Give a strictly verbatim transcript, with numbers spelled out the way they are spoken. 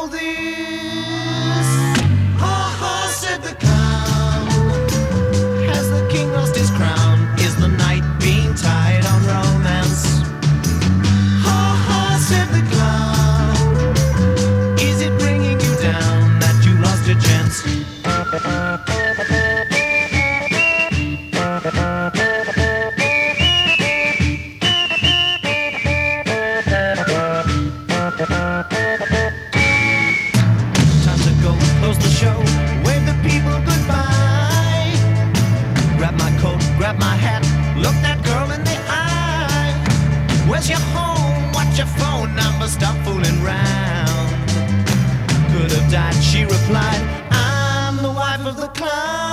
all this? Ha ha, said the clown. Has the king lost his crown? Is the knight being tied on romance? Ha ha, said the clown. Is it bringing you down that you lost your chance? Time to go, close the show, wave the people goodbye. Grab my coat, grab my hat, look that girl in the eye. Where's your home? What's your phone number? Stop fooling round. Could have died, she replied. I'm the wife of the clown.